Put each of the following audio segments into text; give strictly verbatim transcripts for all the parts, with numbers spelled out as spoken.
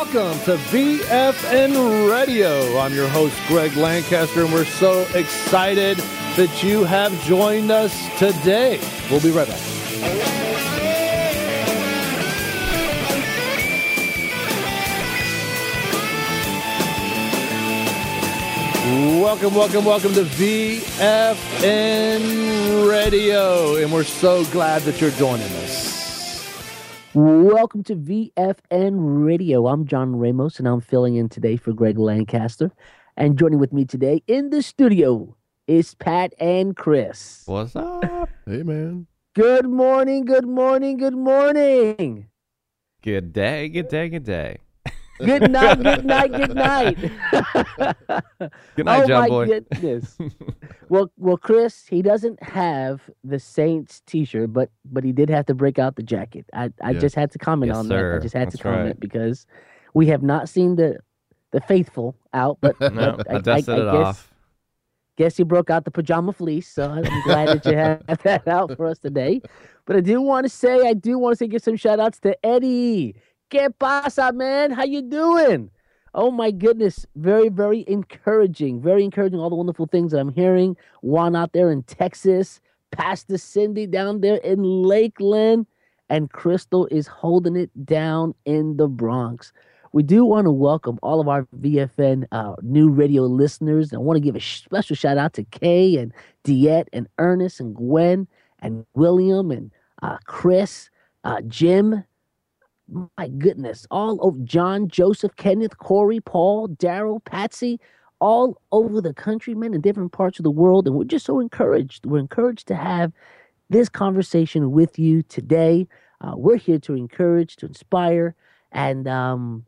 Welcome to V F N Radio. I'm your host, Greg Lancaster, and we're so excited that you have joined us today. We'll be right back. Welcome, welcome, welcome to V F N Radio, and we're so glad that you're joining us. Welcome to V F N Radio. I'm John Ramos, and I'm filling in today for Greg Lancaster. And joining with me today in the studio is Pat and Chris. What's up? Hey, man. Good morning, good morning, good morning. Good day, good day, good day. Good night, good night, good night. Good night, oh, John my boy. goodness. well, well, Chris, he doesn't have the Saints T-shirt, but but he did have to break out the jacket. I, I Yeah. just had to comment Yes, on sir. that. I just had That's to comment right. because we have not seen the the faithful out, but, No, but I dusted it guess, off. Guess he broke out the pajama fleece, so I'm glad that you have that out for us today. But I do want to say, I do want to say, give some shout outs to Eddie. ¿Qué pasa, man? How you doing? Oh, my goodness. Very, very encouraging. Very encouraging. All the wonderful things that I'm hearing. Juan out there in Texas. Pastor Cindy down there in Lakeland. And Crystal is holding it down in the Bronx. We do want to welcome all of our V F N uh, new radio listeners. I want to give a special shout out to Kay and Diet and Ernest and Gwen and William and uh, Chris, uh, Jim. My goodness, all over John, Joseph, Kenneth, Corey, Paul, Daryl, Patsy, all over the country, man, in different parts of the world. And we're just so encouraged. We're encouraged to have this conversation with you today. Uh, we're here to encourage, to inspire, and um,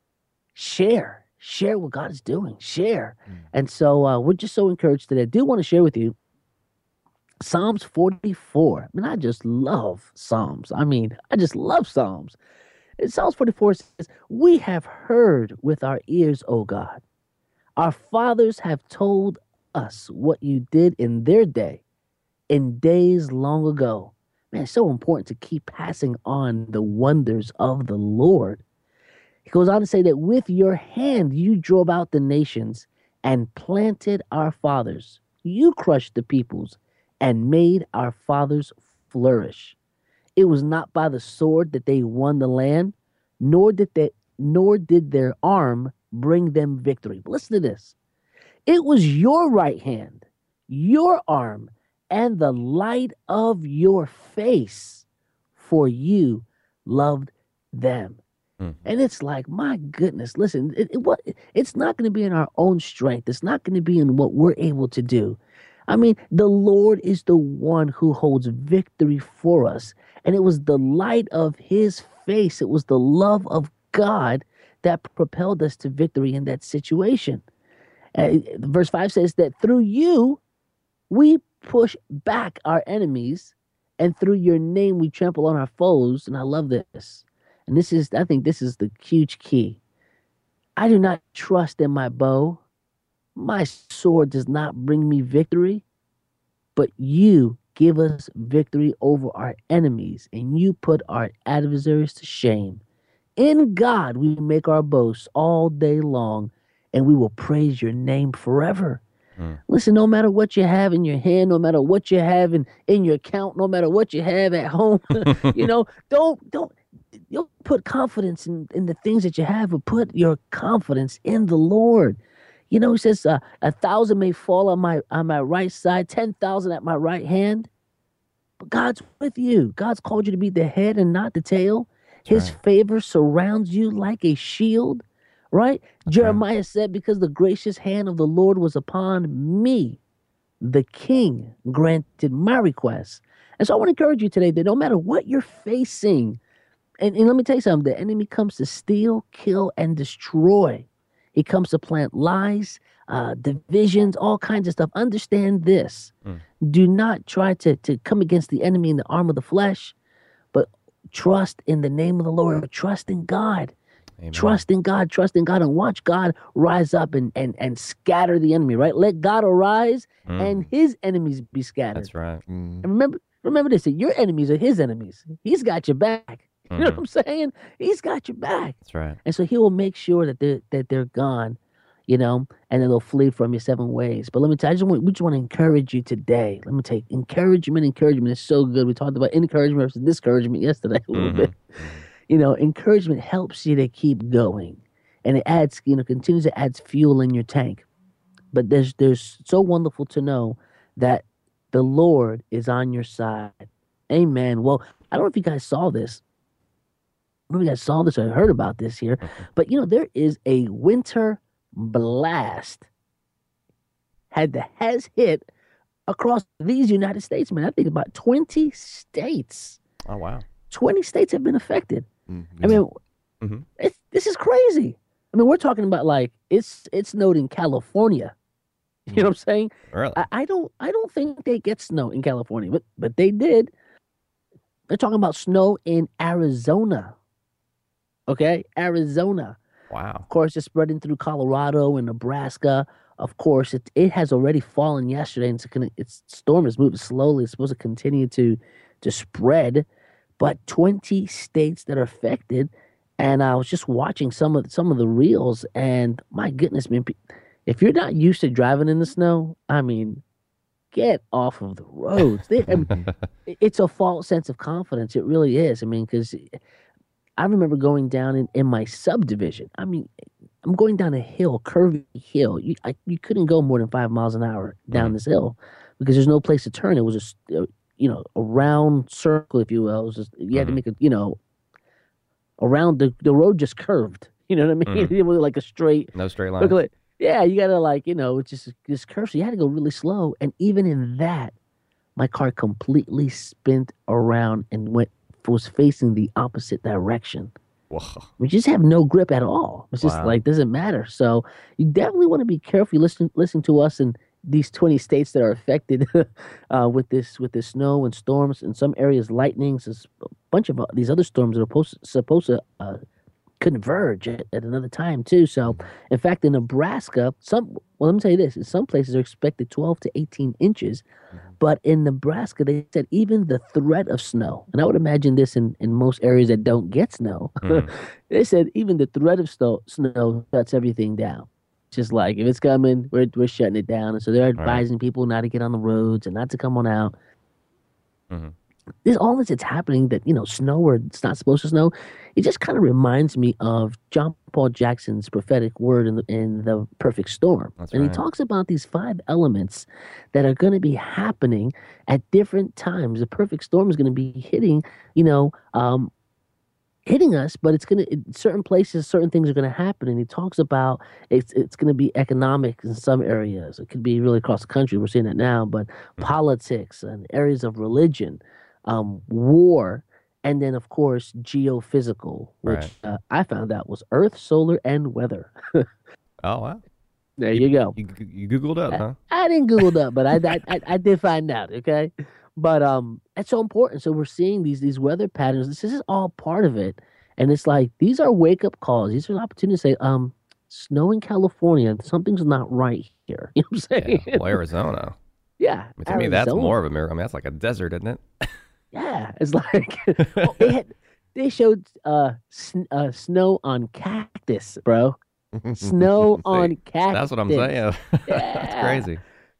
share. Share what God is doing. Share. Mm. And so uh, we're just so encouraged today. I do want to share with you Psalms forty-four. I mean, I just love Psalms. I mean, I just love Psalms. And Psalms forty-four says, "We have heard with our ears, O God. Our fathers have told us what you did in their day, in days long ago." Man, it's so important to keep passing on the wonders of the Lord. He goes on to say that with your hand you drove out the nations and planted our fathers. You crushed the peoples and made our fathers flourish. It was not by the sword that they won the land, nor did they, nor did their arm bring them victory. But listen to this. It was your right hand, your arm, and the light of your face, for you loved them. Mm-hmm. And it's like, my goodness, listen, it, it, what, it's not going to be in our own strength. It's not going to be in what we're able to do. I mean, the Lord is the one who holds victory for us. And it was the light of his face. It was the love of God that propelled us to victory in that situation. Uh, verse five says that through you, we push back our enemies, and through your name, we trample on our foes. And I love this. And this is, I think this is the huge key. I do not trust in my bow. My sword does not bring me victory, but you give us victory over our enemies, and you put our adversaries to shame. In God we make our boast all day long, and we will praise your name forever. Mm. Listen, no matter what you have in your hand, no matter what you have in, in your account, no matter what you have at home, you know, don't, don't, you put confidence in, in the things that you have, but put your confidence in the Lord. You know, he says, uh, a thousand may fall on my on my right side, ten thousand at my right hand. But God's with you. God's called you to be the head and not the tail. His right. favor surrounds you like a shield, right? Okay. Jeremiah said, because the gracious hand of the Lord was upon me, the king granted my request. And so I want to encourage you today that no matter what you're facing, and, and let me tell you something, the enemy comes to steal, kill, and destroy. He comes to plant lies, uh, divisions, all kinds of stuff. Understand this. Mm. Do not try to, to come against the enemy in the arm of the flesh, but trust in the name of the Lord. Trust in God. Amen. Trust in God. Trust in God. And watch God rise up and, and, and scatter the enemy, right? Let God arise mm. and his enemies be scattered. That's right. Mm. And remember, remember this, that your enemies are his enemies. He's got your back. You know what Mhm. I'm saying? He's got your back. That's right. And so he will make sure that they're that they're gone, you know, and then they'll flee from you seven ways. But let me tell you, I just want we just want to encourage you today. Let me take encouragement, encouragement is so good. We talked about encouragement versus discouragement yesterday a little Mhm. bit. You know, encouragement helps you to keep going. And it adds, you know, continues to add fuel in your tank. But there's there's so wonderful to know that the Lord is on your side. Amen. Well, I don't know if you guys saw this. I don't know if you guys saw this or heard about this here, but you know, there is a winter blast had that has hit across these United States, man. I think about twenty states. Oh wow. twenty states have been affected. Mm, I mean, Mhm. it's, this is crazy. I mean, we're talking about like it's it's snowed in California. You know what I'm saying? Really? I, I don't I don't think they get snow in California, but but they did. They're talking about snow in Arizona. Okay, Arizona. Wow. Of course, it's spreading through Colorado and Nebraska. Of course, it it has already fallen yesterday, and it's gonna, its storm is moving slowly. It's supposed to continue to to spread, but twenty states that are affected. And I was just watching some of some of the reels, and my goodness, man, pe- if you're not used to driving in the snow, I mean, get off of the roads. They, I mean, it- it's a false sense of confidence. It really is. I mean, because I remember going down in, in my subdivision. I mean, I'm going down a hill, curvy hill. You I, you couldn't go more than five miles an hour down Mhm. this hill because there's no place to turn. It was just, uh, you know, a round circle, if you will. It was just you had to Mhm. make a, you know, around the the road just curved. You know what I mean? Mhm. It was like a straight. No straight Look lines. like, yeah, you gotta like you know, it's just this curve. So you had to go really slow, and even in that, my car completely spent around and went was facing the opposite direction. Whoa. We just have no grip at all. It's just Wow. like doesn't matter. So you definitely want to be careful. You listen, listen to us in these twenty states that are affected uh, with this with this snow and storms. In some areas, lightnings. There's a bunch of uh, these other storms that are supposed supposed to uh, converge at, at another time too. So, in fact, in Nebraska, some well, let me tell you this: in some places are expected twelve to eighteen inches. But in Nebraska, they said even the threat of snow, and I would imagine this in, in most areas that don't get snow, Mhm. they said even the threat of snow, snow shuts everything down. Just like if it's coming, we're, we're shutting it down. And so they're advising people not to get on the roads and not to come on out. Mhm. This all this it's happening that you know snow or it's not supposed to snow. It just kind of reminds me of John Paul Jackson's prophetic word in the, in the Perfect Storm, That's and right. he talks about these five elements that are going to be happening at different times. The perfect storm is going to be hitting, you know, um, hitting us, but it's going to in certain places, certain things are going to happen. And he talks about it's it's going to be economic in some areas. It could be really across the country. We're seeing that now, but politics and areas of religion, um, war, and then of course geophysical, which Right. uh, I found out was Earth, solar, and weather. Oh wow. There you go. You you googled up, huh? I didn't Google that, but I, I I I did find out. Okay, but um, it's so important. So we're seeing these these weather patterns. This is all part of it, and it's like these are wake up calls. These are opportunities to say, um, snow in California, something's not right here. You know what I'm Yeah. saying? Well, Arizona. Yeah. I mean, to me, that's Arizona. more of a miracle. I mean, that's like a desert, isn't it? Yeah, it's like oh, they had they showed uh, sn- uh snow on cactus, bro. Snow See, on cactus. That's what I'm saying. That's Yeah. crazy.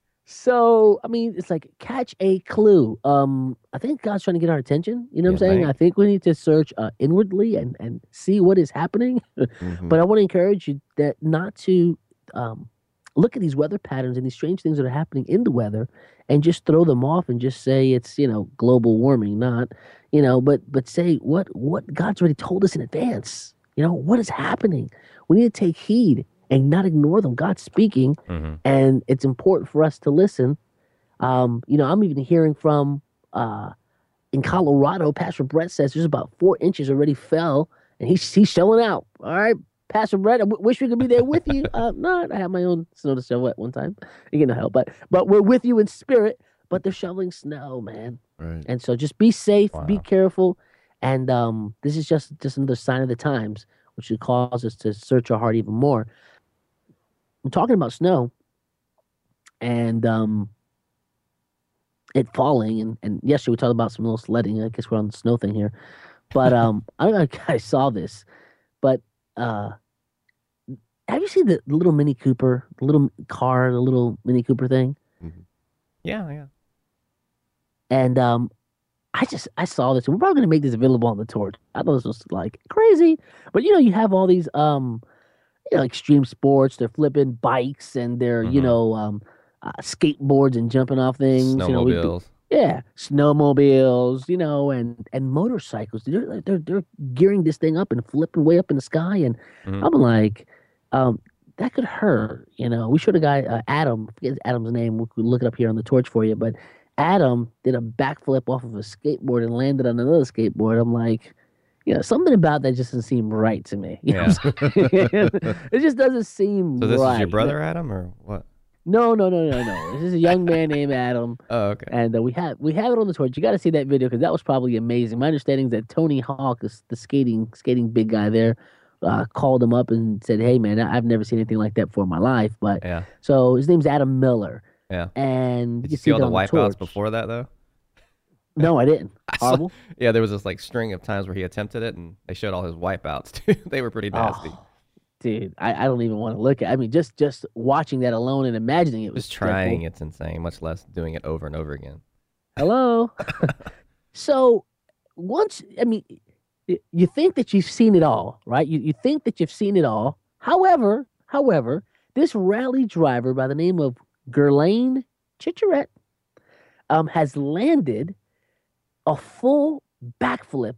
So, I mean, it's like catch a clue. Um, I think God's trying to get our attention. You know what You I'm saying? think? I think we need to search uh, inwardly and, and see what is happening. Mhm. But I want to encourage you that not to um, look at these weather patterns and these strange things that are happening in the weather and just throw them off and just say it's, you know, global warming, not, you know, but but say what what God's already told us in advance. You know, what is happening? We need to take heed and not ignore them. God's speaking, Mhm. and it's important for us to listen. Um, you know, I'm even hearing from uh, in Colorado, Pastor Brett says there's about four inches already fell, and he's he's showing out. All right, Pastor Brett, I w- wish we could be there with you. Uh, no, I had my own snow to shovel at one time. You get no help, but but we're with you in spirit. But they're shoveling snow, man, Right. and so just be safe, be Wow. careful, and um, this is just just another sign of the times, which should cause us to search our heart even more. I'm talking about snow, and um, it falling, and, and yesterday we talked about some little sledding. I guess we're on the snow thing here, But um, I don't know if you guys saw this, but uh, have you seen the little Mini Cooper, the little car, the little Mini Cooper thing? Mm-hmm. Yeah, yeah. And um, I just I saw this. We're probably gonna make this available on the Torch. I thought this was like crazy, but you know, you have all these um, you know, extreme sports. They're flipping bikes and they're Mm-hmm. you know um, uh, skateboards and jumping off things. Snowmobiles. You know, we, yeah, snowmobiles. You know, and and motorcycles. They're they're they're gearing this thing up and flipping way up in the sky. And Mm-hmm. I'm like, um, that could hurt. You know, we should have got uh, Adam. I forget Adam's name. We could look it up here on the Torch for you, but. Adam did a backflip off of a skateboard and landed on another skateboard. I'm like, you know, something about that just doesn't seem right to me. You know Yeah. what I'm saying? It just doesn't seem So this right. is your brother, Adam, or what? No, no, no, no, no. This is a young man named Adam, Oh, okay. and uh, we have we have it on the Torch. You got to see that video because that was probably amazing. My understanding is that Tony Hawk, is the skating skating big guy there, uh, called him up and said, "Hey, man, I've never seen anything like that before in my life." But Yeah. so his name's Adam Miller. Yeah. And Did you you see see all it the on wipeouts Torch. before that, though? No, I didn't. I saw- Horrible. Yeah, there was this like string of times where he attempted it, and they showed all his wipeouts too. They were pretty nasty. Oh, dude, I, I don't even want to look at. I mean, just just watching that alone and imagining it was Just trying, dreadful. it's insane. Much less doing it over and over again. Hello. So once, I mean, y- you think that you've seen it all, right? You you think that you've seen it all. However, however, this rally driver by the name of Ghislaine Chicheret um, has landed a full backflip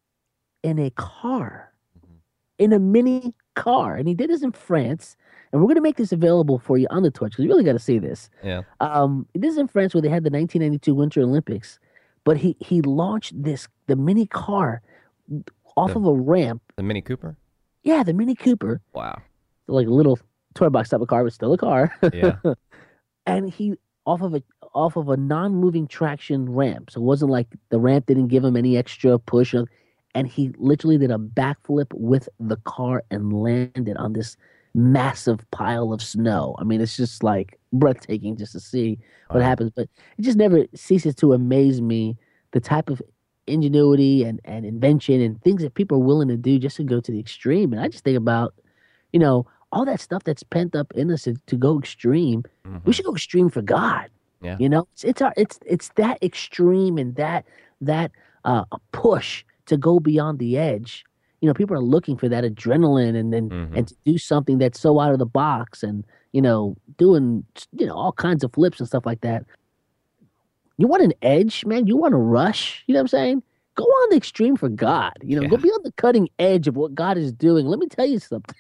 in a car, in a mini car. And he did this in France. And we're going to make this available for you on the Torch because you really got to see this. Yeah. Um, this is in France where they had the nineteen ninety-two Winter Olympics. But he, he launched this, the mini car off The- of a ramp. The Mini Cooper? Yeah, the Mini Cooper. Wow. Like a little toy box type of car, but still a car. Yeah. And he off of a off of a non-moving traction ramp. So it wasn't like the ramp didn't give him any extra push. And he literally did a backflip with the car and landed on this massive pile of snow. I mean, it's just like breathtaking just to see what Wow. happens. But it just never ceases to amaze me the type of ingenuity and, and invention and things that people are willing to do just to go to the extreme. And I just think about, you know, all that stuff that's pent up in us to, to go extreme. Mhm. We should go extreme for God. Yeah. You know, it's it's our it's it's that extreme and that that uh push to go beyond the edge. You know, people are looking for that adrenaline and then Mhm. and to do something that's so out of the box and you know doing you know all kinds of flips and stuff like that. You want an edge, man. You want to rush. You know what I'm saying? Go on the extreme for God. You know, go Yeah. be on the cutting edge of what God is doing. Let me tell you something.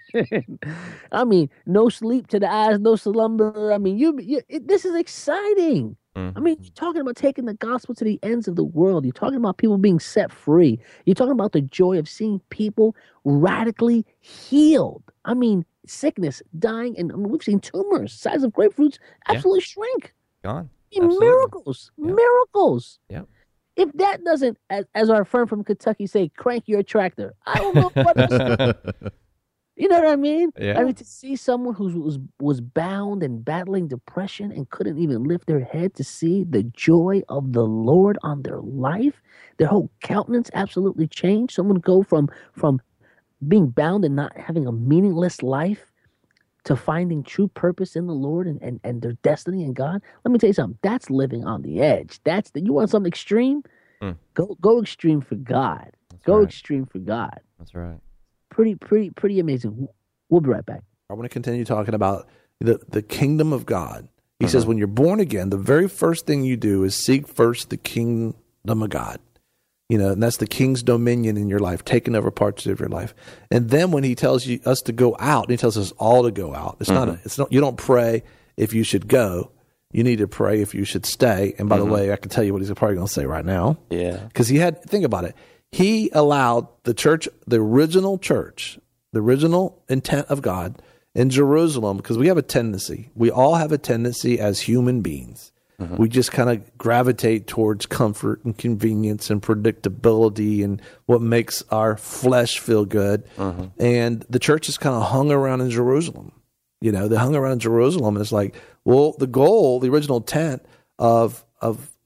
I mean, no sleep to the eyes, no slumber. I mean, you, you it, this is exciting. Mhm. I mean, you're talking about taking the gospel to the ends of the world. You're talking about people being set free. You're talking about the joy of seeing people radically healed. I mean, sickness, dying, and I mean, we've seen tumors, size of grapefruits, Yeah. absolutely shrink. Gone. I mean, Absolutely. miracles, Yeah. miracles. Yep. If that doesn't, as, as our friend from Kentucky say, crank your tractor, I don't know what else. You know what I mean? Yeah. I mean, to see someone who was was bound and battling depression and couldn't even lift their head to see the joy of the Lord on their life, their whole countenance absolutely changed. Someone go from from being bound and not having a meaningless life to finding true purpose in the Lord and, and, and their destiny in God. Let me tell you something. That's living on the edge. That's the, you want something extreme? Mm. Go go extreme for God. That's Go right. extreme for God. That's right. Pretty pretty pretty amazing. We'll be right back. I want to continue talking about the, the kingdom of God. He Uh-huh. says when you're born again, the very first thing you do is seek first the kingdom of God. You know, and that's the king's dominion in your life, taking over parts of your life. And then when he tells you us to go out, and he tells us all to go out. It's not a, it's not you don't pray if you should go. You need to pray if you should stay. And by the way, I can tell you what he's probably going to say right now. Yeah. Because he had, think about it. He allowed the church, the original church, the original intent of God in Jerusalem, because we have a tendency, we all have a tendency as human beings. We just kind of gravitate towards comfort and convenience and predictability and what makes our flesh feel good. And the church is kind of hung around in Jerusalem. You know, they hung around in Jerusalem, and it's like, well, the goal, the original intent of of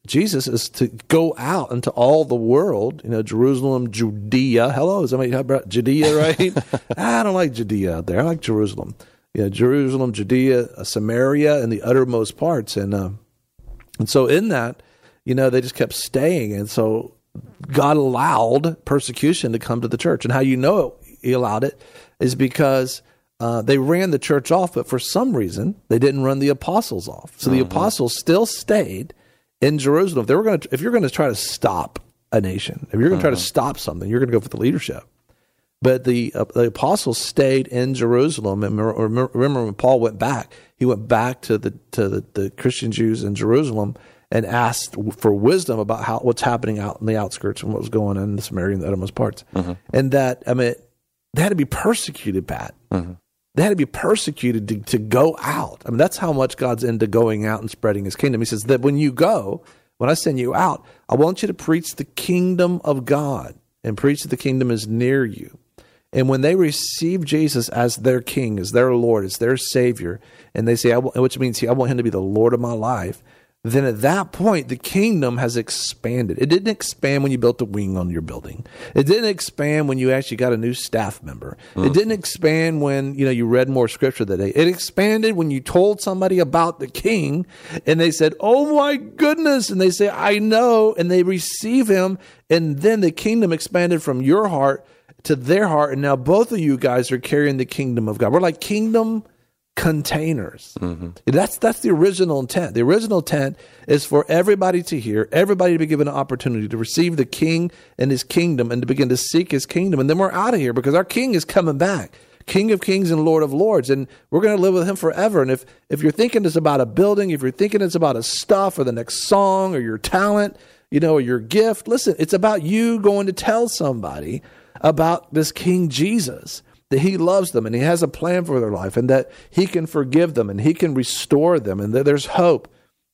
Jesus is to go out into all the world, you know, Jerusalem, Judea. Hello, is somebody about Judea, right? I don't like Judea out there. I like Jerusalem. You know, Jerusalem, Judea, Samaria, and the uttermost parts. And, uh, and so in that, you know, they just kept staying. And so God allowed persecution to come to the church. And how you know he allowed it is because uh, they ran the church off, but for some reason, they didn't run the apostles off. So mm-hmm. the apostles still stayed in Jerusalem. If they were going to, if you're going to try to stop a nation, if you're going to mm-hmm. try to stop something, you're going to go for the leadership. But the uh, the apostles stayed in Jerusalem. And remember, remember when Paul went back, he went back to the to the, the Christian Jews in Jerusalem and asked for wisdom about how what's happening out in the outskirts and what was going on in the Samaria and the uttermost parts. Mm-hmm. And that, I mean, they had to be persecuted, Pat. Mm-hmm. They had to be persecuted to, to go out. I mean, that's how much God's into going out and spreading his kingdom. He says that when you go, when I send you out, I want you to preach the kingdom of God and preach that the kingdom is near you. And when they receive Jesus as their king, as their Lord, as their Savior, and they say, I want, which means I want him to be the Lord of my life, then at that point, the kingdom has expanded. It didn't expand when you built a wing on your building. It didn't expand when you actually got a new staff member. Mm. It didn't expand when, you know, you read more scripture that day. It expanded when you told somebody about the king and they said, oh my goodness. And they say, I know. And they receive him. And then the kingdom expanded from your heart to their heart. And now both of you guys are carrying the kingdom of God. We're like kingdom containers. Mm-hmm. That's that's the original intent. The original intent is for everybody to hear, everybody to be given an opportunity to receive the king and his kingdom and to begin to seek his kingdom. And then we're out of here because our king is coming back. King of kings and Lord of lords. And we're going to live with him forever. And if, if you're thinking it's about a building, if you're thinking it's about a stuff or the next song or your talent, you know, or your gift, listen, it's about you going to tell somebody about this King Jesus, that he loves them and he has a plan for their life and that he can forgive them and he can restore them and that there's hope.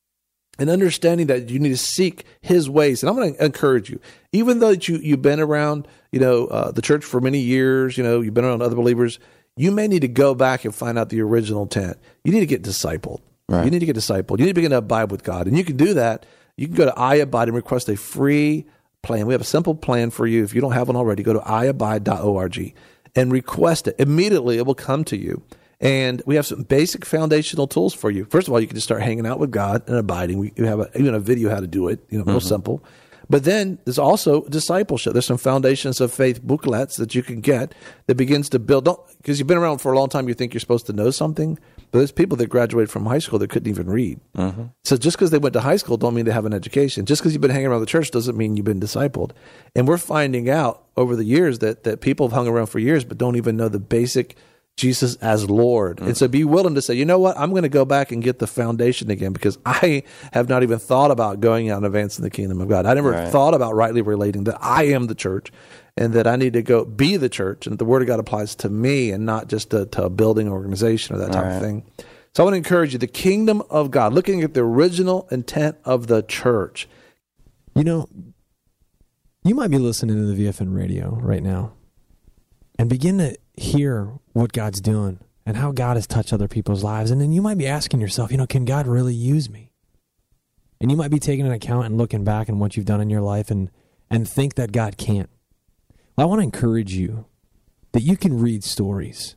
And understanding that you need to seek his ways. And I'm going to encourage you, even though you, you've been around, you know, uh, the church for many years, you know, you've been around other believers, you may need to go back and find out the original intent. You need to get discipled. Right. You need to get discipled. You need to begin to abide with God. And you can do that. You can go to iAbide and request a free plan. We have a simple plan for you. If you don't have one already, go to i abide dot org and request it. Immediately, it will come to you. And we have some basic foundational tools for you. First of all, you can just start hanging out with God and abiding. We have a, even a video how to do it, you know, real mm-hmm. simple. But then there's also discipleship. There's some foundations of faith booklets that you can get that begins to build. Because you've been around for a long time, you think you're supposed to know something. But there's people that graduated from high school that couldn't even read. Mm-hmm. So just because they went to high school don't mean they have an education. Just because you've been hanging around the church doesn't mean you've been discipled. And we're finding out over the years that, that people have hung around for years but don't even know the basic Jesus as Lord. Mm-hmm. And so be willing to say, you know what, I'm going to go back and get the foundation again because I have not even thought about going out and advancing the kingdom of God. I never right. thought about rightly relating that I am the church and that I need to go be the church and that the word of God applies to me and not just to, to a building organization or that type right. of thing. So I want to encourage you, the kingdom of God, looking at the original intent of the church. You know, you might be listening to the V F N radio right now and begin to hear what God's doing and how God has touched other people's lives. And then you might be asking yourself, you know, can God really use me? And you might be taking an account and looking back on what you've done in your life and, and think that God can't. Well, I want to encourage you that you can read stories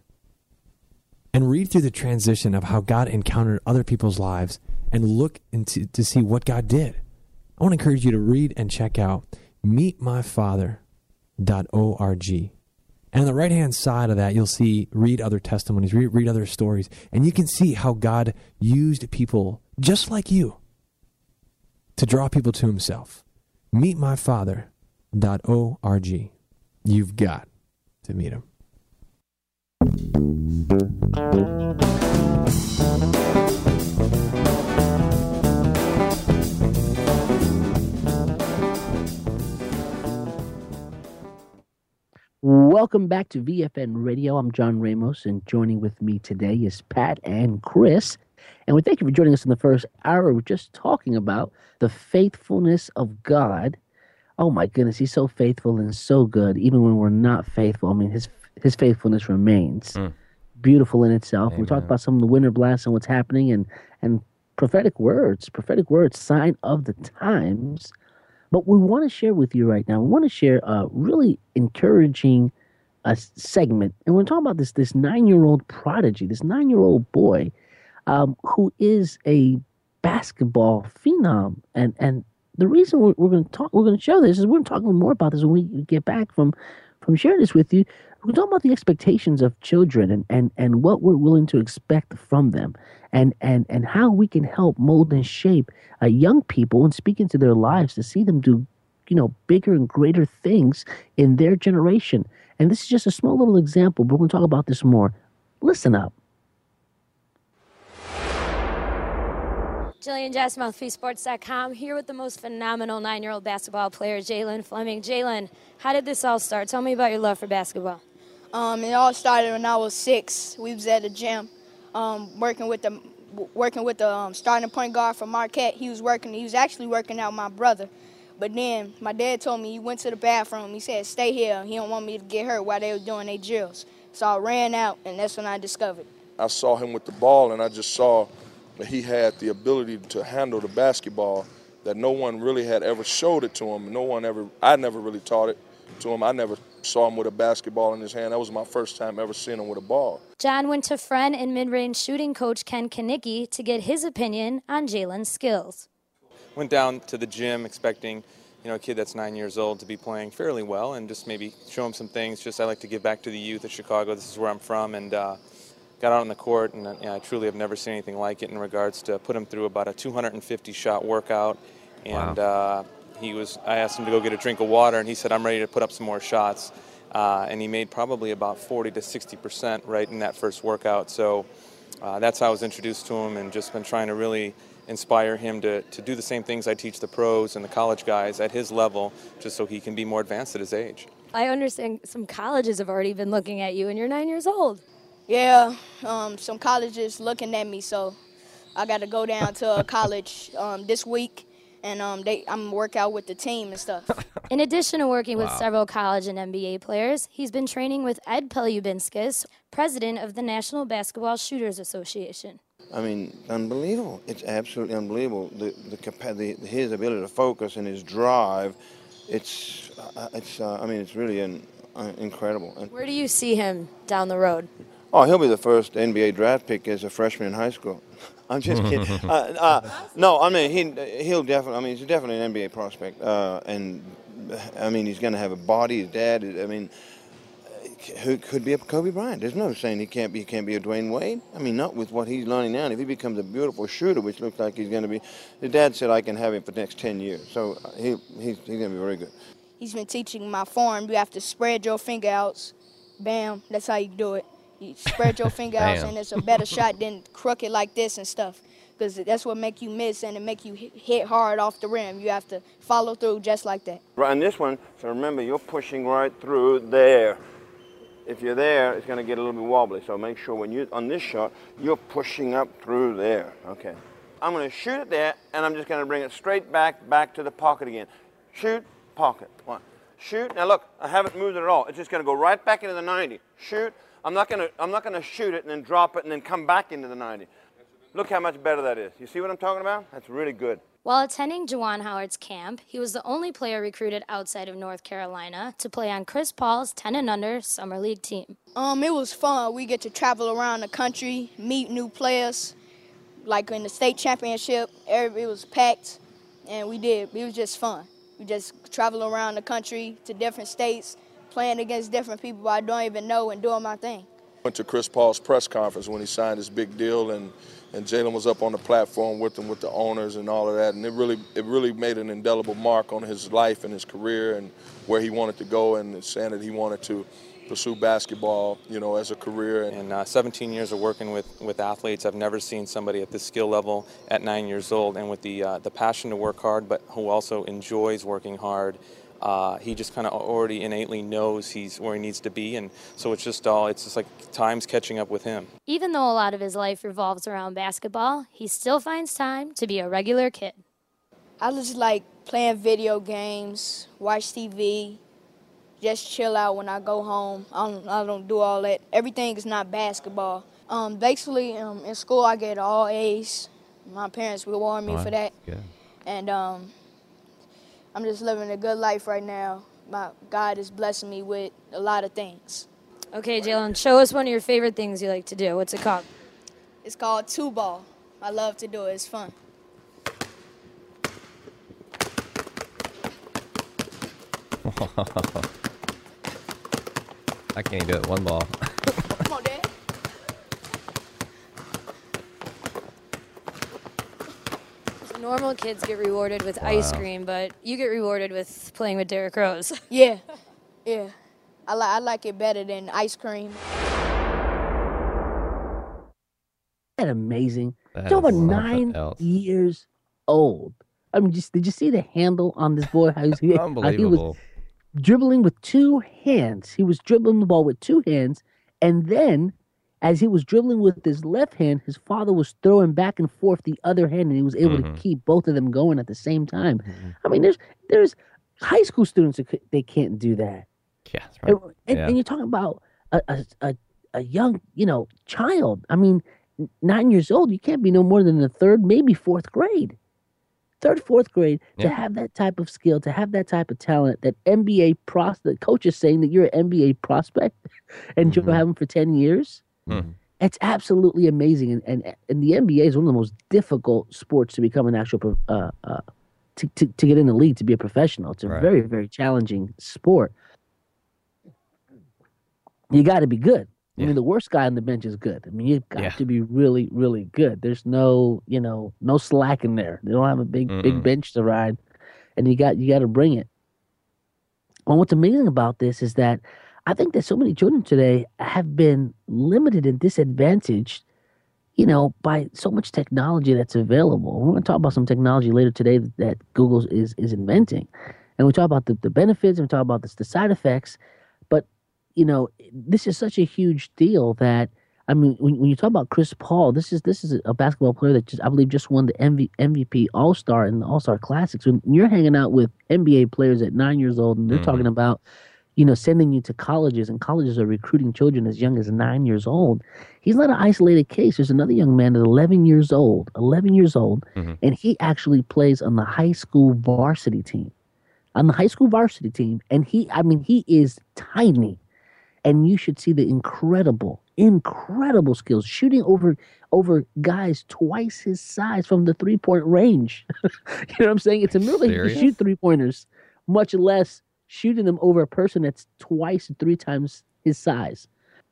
and read through the transition of how God encountered other people's lives and look into to see what God did. I want to encourage you to read and check out meet my father dot org. And on the right-hand side of that, you'll see read other testimonies, read, read other stories, and you can see how God used people just like you to draw people to himself. meet my father dot org. You've got to meet him. Welcome back to V F N Radio. I'm John Ramos, and joining with me today is Pat and Chris. And we thank you for joining us in the first hour. We're just talking about the faithfulness of God. Oh my goodness, he's so faithful and so good, even when we're not faithful. I mean, his his faithfulness remains mm. beautiful in itself. Amen. We talked about some of the winter blasts and what's happening, and and prophetic words, prophetic words, sign of the times. But we want to share with you right now, we want to share a really encouraging uh, segment. And we're talking about this, this nine-year-old prodigy, this nine-year-old boy um, who is a basketball phenom. And and the reason we're, we're going to talk, we're going to show this is we're going to talk a little more about this when we get back from, from sharing this with you. We're talking about the expectations of children and, and, and what we're willing to expect from them, and, and, and how we can help mold and shape uh, young people and speak into their lives to see them do, you know, bigger and greater things in their generation. And this is just a small little example, but we're going to talk about this more. Listen up. Jillian Jass, mouthpiece sports dot com, here with the most phenomenal nine-year-old basketball player, Jalen Fleming. Jalen, how did this all start? Tell me about your love for basketball. Um, it all started when I was six. We was at the gym, um, working with the working with the um, starting point guard for Marquette. He was working. He was actually working out my brother, but then my dad told me he went to the bathroom. He said, "Stay here. He don't want me to get hurt while they were doing their drills." So I ran out, and that's when I discovered. I saw him with the ball, and I just saw that he had the ability to handle the basketball that no one really had ever showed it to him. No one ever, I never really taught it to him. I never saw him with a basketball in his hand. That was my first time ever seeing him with a ball. John went to friend and mid-range shooting coach Ken Kanicki to get his opinion on Jalen's skills. Went down to the gym expecting, you know, a kid that's nine years old to be playing fairly well and just maybe show him some things. Just I like to give back to the youth of Chicago. This is where I'm from, and uh, got out on the court, and you know, I truly have never seen anything like it in regards to put him through about a two hundred fifty shot workout. And wow. uh, he was, I asked him to go get a drink of water, and he said, "I'm ready to put up some more shots." Uh, and he made probably about forty to sixty percent right in that first workout. So uh, that's how I was introduced to him, and just been trying to really inspire him to, to do the same things I teach the pros and the college guys at his level, just so he can be more advanced at his age. I understand some colleges have already been looking at you, and you're nine years old. Yeah, um, some colleges looking at me, so I got to go down to a college um, this week, and um, they, I'm going to work out with the team and stuff. In addition to working Wow. with several college and N B A players, he's been training with Ed Pelubinskis, president of the National Basketball Shooters Association. I mean, unbelievable. It's absolutely unbelievable. The, the, capa- the his ability to focus and his drive, it's, uh, it's uh, I mean, it's really an, uh, incredible. And Where do you see him down the road? Oh, he'll be the first N B A draft pick as a freshman in high school. I'm just kidding. uh, uh, no, I mean, he, he'll definitely, I mean, he's definitely an N B A prospect. Uh, and, I mean, he's going to have a body. His dad, I mean, who could be a Kobe Bryant. There's no saying he can't be, he can't be a Dwayne Wade. I mean, not with what he's learning now. And if he becomes a beautiful shooter, which looks like he's going to be, his dad said I can have him for the next ten years. So he, he's, he's going to be very good. He's been teaching my form. You have to spread your finger outs. Bam, that's how you do it. You spread your finger outs, and it's a better shot than crooked like this and stuff. Because that's what make you miss, and it make you hit hard off the rim. You have to follow through just like that. Right, and this one, so remember, you're pushing right through there. If you're there, it's going to get a little bit wobbly. So make sure when you on this shot, you're pushing up through there. Okay. I'm going to shoot it there, and I'm just going to bring it straight back, back to the pocket again. Shoot, pocket. One. Shoot. Now look, I haven't moved it at all. It's just going to go right back into the ninety. Shoot. I'm not going to. I'm not going to shoot it and then drop it and then come back into the ninety. Look how much better that is. You see what I'm talking about? That's really good. While attending Juwan Howard's camp, he was the only player recruited outside of North Carolina to play on Chris Paul's ten and under Summer League team. Um, it was fun. We get to travel around the country, meet new players. Like in the state championship, every, it was packed, and we did. It was just fun. We just travel around the country to different states, playing against different people I don't even know and doing my thing. Went to Chris Paul's press conference when he signed his big deal, and, and Jalen was up on the platform with him, with the owners and all of that, and it really it really made an indelible mark on his life and his career and where he wanted to go, and saying that he wanted to pursue basketball, you know, as a career. In uh, seventeen years of working with, with athletes, I've never seen somebody at this skill level at nine years old and with the uh, the passion to work hard, but who also enjoys working hard. Uh, he just kind of already innately knows he's where he needs to be, and so it's just all, it's just like time's catching up with him. Even though a lot of his life revolves around basketball, he still finds time to be a regular kid. I just like playing video games, watch T V, just chill out when I go home. I don't, I don't do all that. Everything is not basketball. Um, basically, um, in school I get all A's. My parents reward me Wow, for that. good. And um, I'm just living a good life right now. My God is blessing me with a lot of things. Okay, Jalen, show us one of your favorite things you like to do. What's it called? It's called two ball. I love to do it. It's fun. I can't even do it one ball. Come on, Dad. Normal kids get rewarded with Wow. ice cream, but you get rewarded with playing with Derrick Rose. Yeah, yeah. I, li- I like it better than ice cream. That amazing. That Talk about is something nine else. years old. I mean, just did you see the handle on this boy? How he, how he was Unbelievable. dribbling with two hands. He was dribbling the ball with two hands, and then as he was dribbling with his left hand, his father was throwing back and forth the other hand, and he was able Mhm. to keep both of them going at the same time. I mean, there's there's high school students that c- they can't do that. Yeah, that's right. And, and, Yeah. and you're talking about a, a a a young, you know, child. I mean, n- nine years old. You can't be no more than the third, maybe fourth grade. Third, fourth grade to Yeah. have that type of skill, to have that type of talent, that N B A pros. The coach is saying that you're an N B A prospect, and Mhm. you'll have him for ten years. Mhm. It's absolutely amazing, and, and and the N B A is one of the most difficult sports to become an actual pro- uh, uh to, to to get in the league to be a professional. It's a Right. very very challenging sport. You got to be good. I Yeah. mean, the worst guy on the bench is good. I mean, you've got Yeah. to be really really good. There's no you know no slack in there. They don't have a big Mm-mm. big bench to ride, and you got you got to bring it. And what's amazing about this is that I think that so many children today have been limited and disadvantaged, you know, by so much technology that's available. We're going to talk about some technology later today that, that Google is is inventing, and we talk about the, the benefits and we talk about the, the side effects. But you know, this is such a huge deal that I mean, when, when you talk about Chris Paul, this is this is a basketball player that just I believe just won the M V, M V P All Star in the All Star Classics. When you're hanging out with N B A players at nine years old, and they're Mhm. talking about, you know, sending you to colleges, and colleges are recruiting children as young as nine years old. He's not an isolated case. There's another young man at eleven years old, eleven years old, Mhm. and he actually plays on the high school varsity team, on the high school varsity team. And he, I mean, he is tiny, and you should see the incredible, incredible skills shooting over over guys twice his size from the three point range. You know what I'm saying? It's a miracle he can Serious? shoot three pointers, much less shooting them over a person that's twice, three times his size.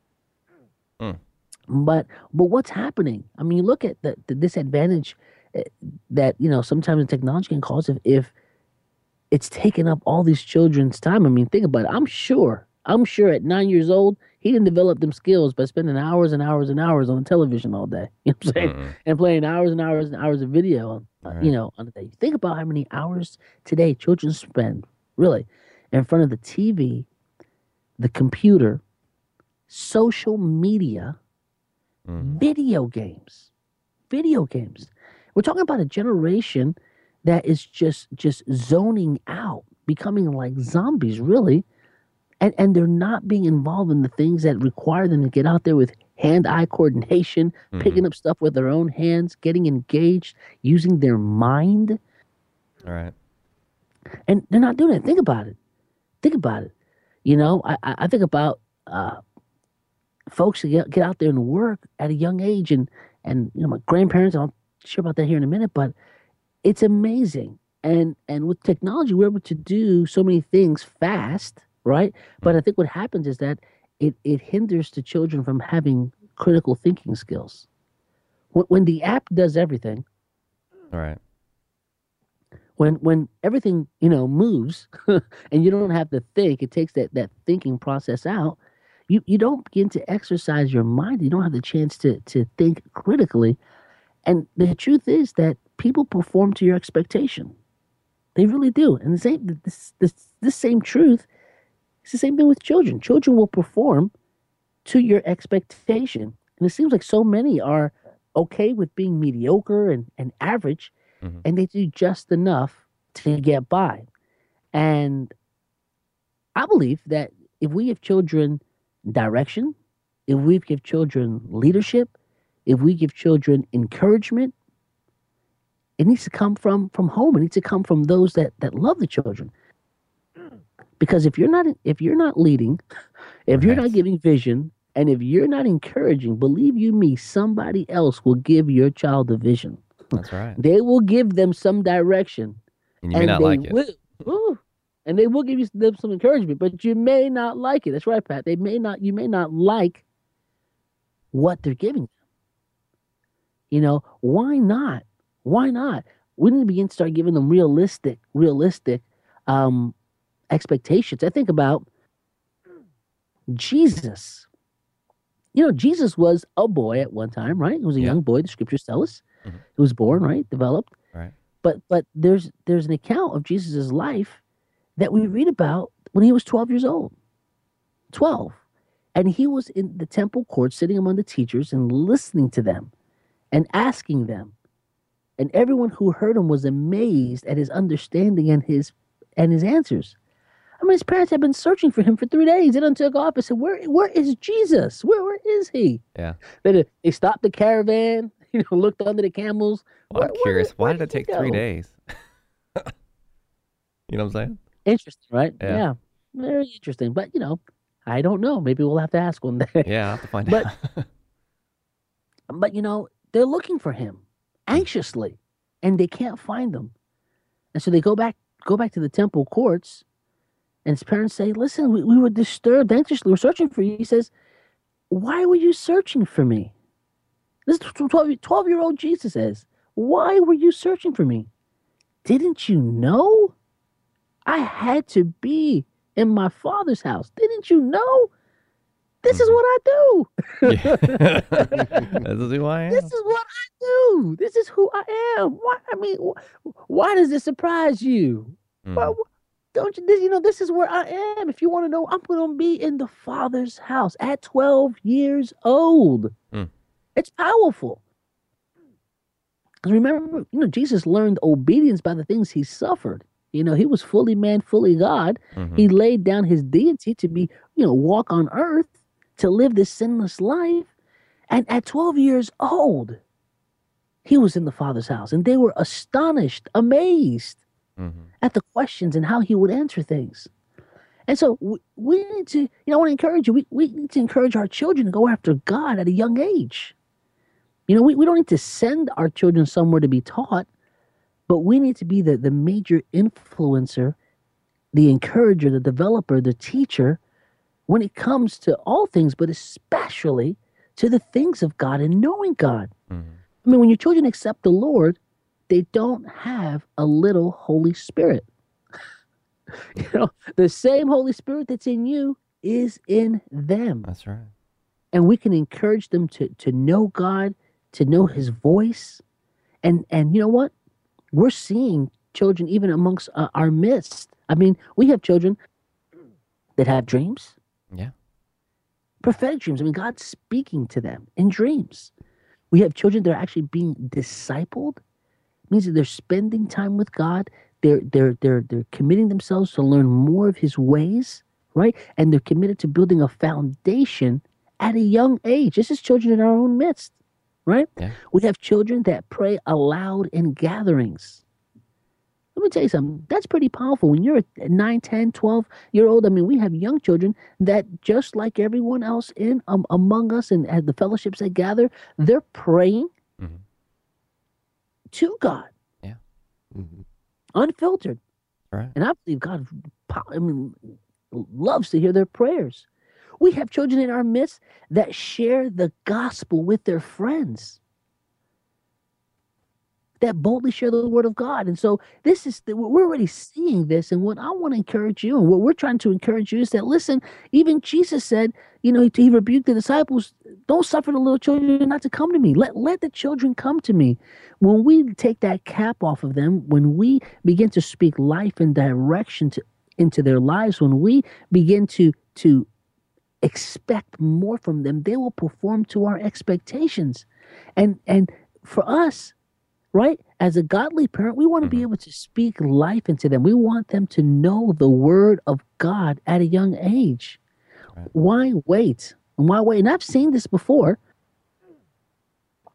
Mm. But but what's happening? I mean, you look at the, the disadvantage uh, that you know sometimes technology can cause if, if it's taking up all these children's time. I mean, think about it. I'm sure, I'm sure at nine years old, he didn't develop them skills by spending hours and hours and hours on television all day. You know what I'm saying? Mm-mm. And playing hours and hours and hours of video, uh, Right. you know, on the day. Think about how many hours today children spend, really, in front of the T V, the computer, social media, Mhm. video games. Video games. We're talking about a generation that is just just zoning out, becoming like zombies, really. And and they're not being involved in the things that require them to get out there with hand-eye coordination, Mhm. picking up stuff with their own hands, getting engaged, using their mind. All right. And they're not doing it. Think about it. Think about it. You know, I, I I think about uh, folks who get, get out there and work at a young age, and, and you know, my grandparents, I'll share about that here in a minute, but it's amazing. And and with technology, we're able to do so many things fast, right? But I think what happens is that it, it hinders the children from having critical thinking skills. When, when the app does everything, All right. when when everything you know moves and you don't have to think, it takes that that thinking process out. You you don't begin to exercise your mind. You don't have the chance to to think critically. And the truth is that people perform to your expectation. They really do. And the same this this this same truth. It's the same thing with children. Children will perform to your expectation. And it seems like so many are okay with being mediocre and, and average, Mhm. and they do just enough to get by. And I believe that if we give children direction, if we give children leadership, if we give children encouragement, it needs to come from from home. It needs to come from those that that love the children. Because if you're not if you're not leading, if you're not giving vision, and if you're not encouraging, believe you me, somebody else will give your child a vision. That's right. They will give them some direction. And you may not like it. Will, ooh, and they will give you them some encouragement, but you may not like it. That's right, Pat. They may not. You may not like what they're giving them. You know, why not? Why not? We need to begin to start giving them realistic, realistic um, expectations. I think about Jesus. You know, Jesus was a boy at one time, right? He was a Yeah. young boy. The scriptures tell us Mhm. he was born, right, developed. Right. But but there's there's an account of Jesus' life that we read about when he was twelve years old. twelve. And he was in the temple court sitting among the teachers and listening to them and asking them. And everyone who heard him was amazed at his understanding and his and his answers. I mean, his parents had been searching for him for three days. They done took off and said, Where where is Jesus? Where where is he? Yeah. They, they stopped the caravan, you know, looked under the camels. Well, I'm Where- curious. where- Why where did it he take three go? days? You know what I'm saying? Interesting, right? Yeah. Yeah. Very interesting. But, you know, I don't know. Maybe we'll have to ask one day. Yeah, I'll have to find But- out. But, you know, they're looking for him anxiously, and they can't find him. And so they go back go back to the temple courts, and his parents say, listen, we, we were disturbed anxiously. We're searching for you. He says, why were you searching for me? This twelve-year-old Jesus says, why were you searching for me? Didn't you know I had to be in my Father's house? Didn't you know? This is what I do. Yeah. This is who I am. This is what I do. This is who I am. Why? I mean, wh- why does this surprise you? Mhm. Why, wh- don't you? This, you know, this is where I am. If you want to know, I'm going to be in the Father's house at twelve years old. Mm. It's powerful. 'Cause remember, you know, Jesus learned obedience by the things he suffered. You know, he was fully man, fully God. Mhm. He laid down his deity to be, you know, walk on earth, to live this sinless life. And at twelve years old, he was in the Father's house. And they were astonished, amazed Mhm. at the questions and how he would answer things. And so we, we need to, you know, I want to encourage you. We, we need to encourage our children to go after God at a young age. You know, we, we don't need to send our children somewhere to be taught, but we need to be the, the major influencer, the encourager, the developer, the teacher when it comes to all things, but especially to the things of God and knowing God. Mhm. I mean, when your children accept the Lord, they don't have a little Holy Spirit. You know, the same Holy Spirit that's in you is in them. That's right. And we can encourage them to, to know God, to know his voice. And, and you know what? We're seeing children even amongst uh, our midst. I mean, we have children that have dreams. Yeah. Prophetic dreams. I mean, God's speaking to them in dreams. We have children that are actually being discipled. It means that they're spending time with God. They're they're they're they're committing themselves to learn more of his ways, right? And they're committed to building a foundation at a young age. This is children in our own midst, right? Yeah. We have children that pray aloud in gatherings. Let me tell you something. That's pretty powerful. When you're a nine, ten, twelve year old, I mean, we have young children that just like everyone else in um, among us and at the fellowships that gather, they're praying Mhm. to God. Yeah. Unfiltered. Right. And I believe God I mean, loves to hear their prayers. We have children in our midst that share the gospel with their friends, that boldly share the word of God. And so this is, the, we're already seeing this. And what I want to encourage you and what we're trying to encourage you is that, listen, even Jesus said, you know, he, he rebuked the disciples, don't suffer the little children not to come to me. Let, let the children come to me. When we take that cap off of them, when we begin to speak life and direction to, into their lives, when we begin to, to expect more from them, they will perform to our expectations. And, and for us, right? As a godly parent, we want to be able to speak life into them. We want them to know the word of God at a young age. Right. Why wait? And why wait? And I've seen this before.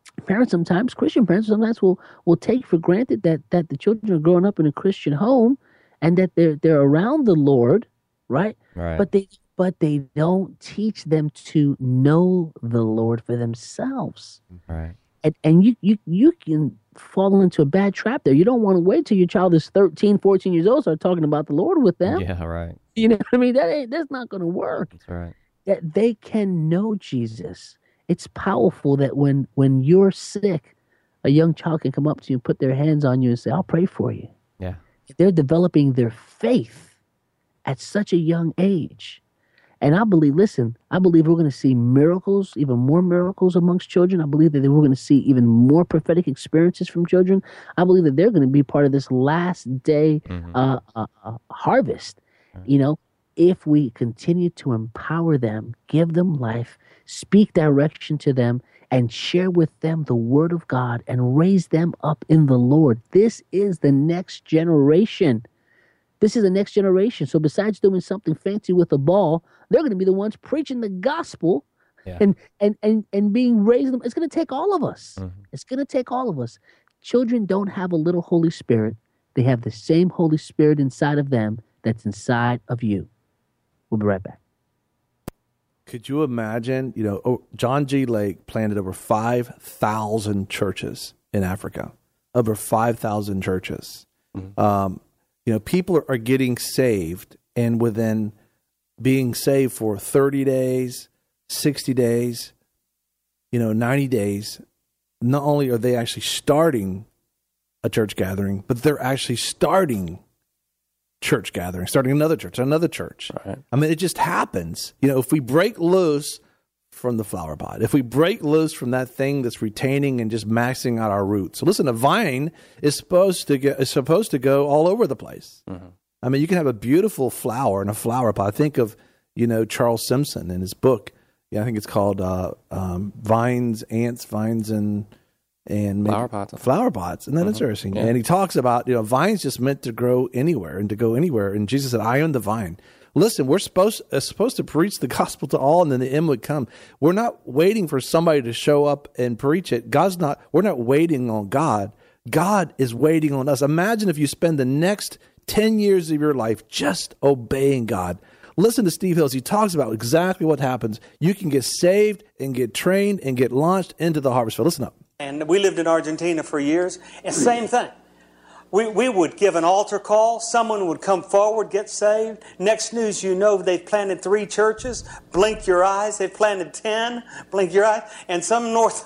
parents sometimes, Christian parents sometimes will will take for granted that that the children are growing up in a Christian home and that they're they're around the Lord, right? Right. But they but they don't teach them to know the Lord for themselves. Right. And and you you you can fall into a bad trap there. You don't want to wait till your child is thirteen, fourteen years old, start talking about the Lord with them. Yeah, right. You know what I mean? That ain't that's not gonna work. That's right. That they can know Jesus. It's powerful that when when you're sick, a young child can come up to you and put their hands on you and say, I'll pray for you. Yeah. They're developing their faith at such a young age. And I believe, listen, I believe we're going to see miracles, even more miracles amongst children. I believe that we're going to see even more prophetic experiences from children. I believe that they're going to be part of this last day Mm-hmm. uh, uh, uh, harvest, you know, if we continue to empower them, give them life, speak direction to them, and share with them the word of God and raise them up in the Lord. This is the next generation. This is the next generation. So besides doing something fancy with a ball, they're going to be the ones preaching the gospel Yeah. and, and, and, and being raised. It's going to take all of us. Mm-hmm. It's going to take all of us. Children don't have a little Holy Spirit. They have the same Holy Spirit inside of them that's inside of you. We'll be right back. Could you imagine, you know, oh, John G. Lake planted over five thousand churches in Africa, over five thousand churches. Mm-hmm. Um, you know, people are, are getting saved, and within being saved for thirty days, sixty days, you know, ninety days, not only are they actually starting a church gathering, but they're actually starting church gathering, starting another church, another church. Right. I mean, it just happens. You know, if we break loose from the flower pot, if we break loose from that thing that's retaining and just maxing out our roots. So listen, a vine is supposed to get, is supposed to go all over the place. Mm-hmm. I mean, you can have a beautiful flower in a flower pot. I think of, you know, Charles Simpson in his book. Yeah, I think it's called uh, um, Vines, Ants, Vines, and and flower pots. Flower pots. Isn't that mm-hmm. interesting? Yeah. And he talks about, you know, vines just meant to grow anywhere and to go anywhere. And Jesus said, I am the vine. Listen, we're supposed uh, supposed to preach the gospel to all, and then the end would come. We're not waiting for somebody to show up and preach it. God's not. We're not waiting on God. God is waiting on us. Imagine if you spend the next ten years of your life just obeying God. Listen to Steve Hills. He talks about exactly what happens. You can get saved and get trained and get launched into the harvest field. Listen up. And we lived in Argentina for years, and same thing. We we would give an altar call. Someone would come forward, get saved. Next news you know, they've planted three churches. Blink your eyes. They've planted ten. Blink your eyes. And some North,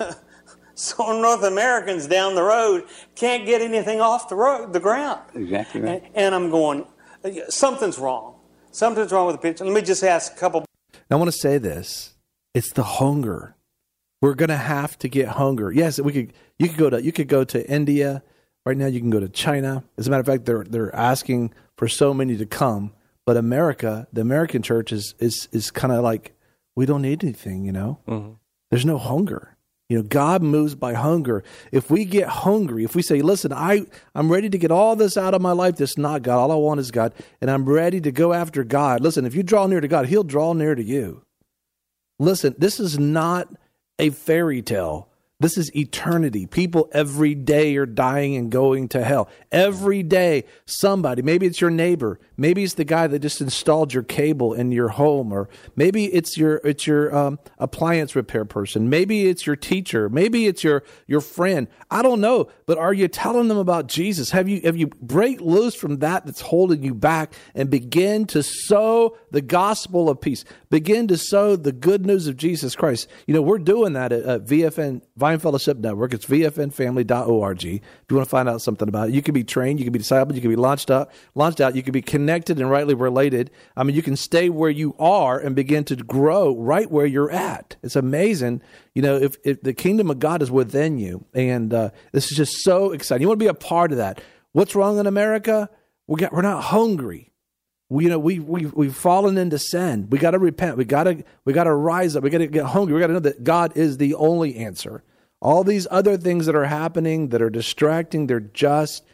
some North Americans down the road can't get anything off the road, the ground. Exactly right. And, and I'm going, something's wrong. Something's wrong with the picture. Let me just ask a couple. I want to say this. It's the hunger. We're going to have to get hunger. Yes, we could. You could go to. You could go to India right now. You can go to China. As a matter of fact, they're they're asking for so many to come. But America, the American church is is is kind of like, we don't need anything. You know, mm-hmm. There's no hunger. You know, God moves by hunger. If we get hungry, if we say, "Listen, I I'm ready to get all this out of my life that's not God. All I want is God, and I'm ready to go after God." Listen, if you draw near to God, He'll draw near to you. Listen, this is not a fairy tale. This is eternity. People every day are dying and going to hell. Every day, somebody, maybe it's your neighbor, maybe it's the guy that just installed your cable in your home, or maybe it's your it's your um, appliance repair person, maybe it's your teacher, maybe it's your your friend. I don't know, but are you telling them about Jesus? Have you have you break loose from that that's holding you back and begin to sow the gospel of peace? Begin to sow the good news of Jesus Christ. You know, we're doing that at, at V F N Vine Fellowship Network. It's v f n family dot org. If you want to find out something about it, you can be trained, you can be discipled, you can be launched up, launched out, you can be connected and rightly related. I mean, you can stay where you are and begin to grow right where you're at. It's amazing. You know, if, if the kingdom of God is within you, and uh, this is just so exciting. You want to be a part of that. What's wrong in America? We got, we're not hungry. We, you know, we we we've fallen into sin. We got to repent. We got to we got to rise up. We got to get hungry. We got to know that God is the only answer. All these other things that are happening that are distracting, they're just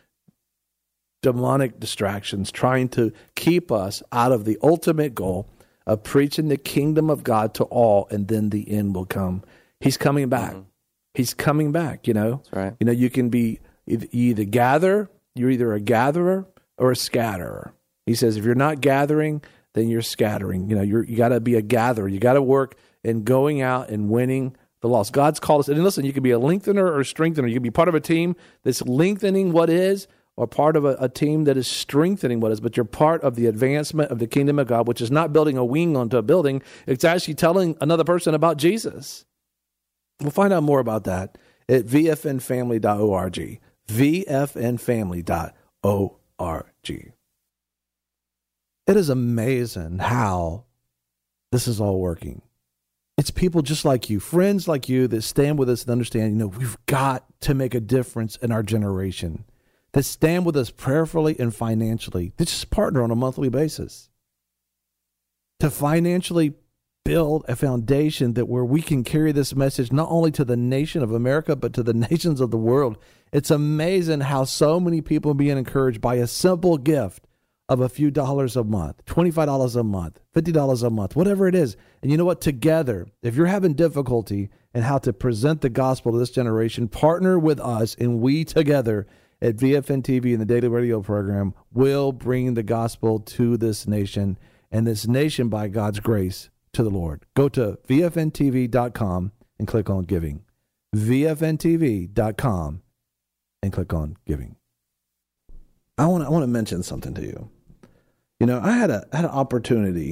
demonic distractions trying to keep us out of the ultimate goal of preaching the kingdom of God to all, and then the end will come. He's coming back. Mm-hmm. He's coming back, you know. That's right. You know, you can be, you either gather, you're either a gatherer or a scatterer. He says, if you're not gathering, then you're scattering. You know, you're, you got to be a gatherer. You got to work in going out and winning the lost. God's called us. And listen, you can be a lengthener or a strengthener. You can be part of a team that's lengthening what is, or part of a, a team that is strengthening what is, but you're part of the advancement of the kingdom of God, which is not building a wing onto a building. It's actually telling another person about Jesus. We'll find out more about that at v f n family dot org. v f n family dot org. It is amazing how this is all working. It's people just like you, friends like you, that stand with us and understand, you know, we've got to make a difference in our generation, that stand with us prayerfully and financially, that just partner on a monthly basis to financially build a foundation that where we can carry this message not only to the nation of America, but to the nations of the world. It's amazing how so many people are being encouraged by a simple gift of a few dollars a month, twenty-five dollars a month, fifty dollars a month, whatever it is. And you know what? Together, if you're having difficulty in how to present the gospel to this generation, partner with us, and we together at V F N T V and the Daily Radio Program will bring the gospel to this nation, and this nation, by God's grace, to the Lord. Go to v f n t v dot com and click on giving. v f n t v dot com and click on giving. I want to, I want to mention something to you. You know, I had a had an opportunity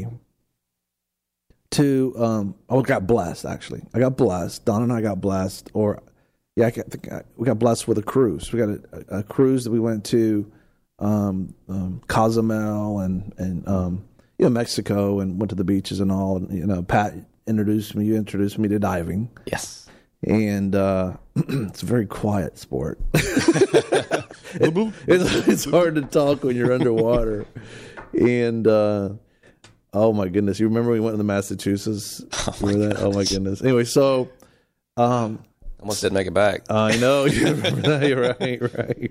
to, um, I got blessed, actually. I got blessed. Don and I got blessed, or, yeah, I think I, we got blessed with a cruise. We got a, a cruise that we went to um, um, Cozumel and, and um, you know, Mexico, and went to the beaches and all. And, you know, Pat introduced me, you introduced me to diving. Yes. And uh, it's a very quiet sport. it, it's, it's hard to talk when you're underwater. And uh, oh my goodness, you remember we went to the Massachusetts? Oh my, remember that? Oh my goodness. Anyway, so um, almost didn't make it back. I know. You remember that? You're right, right,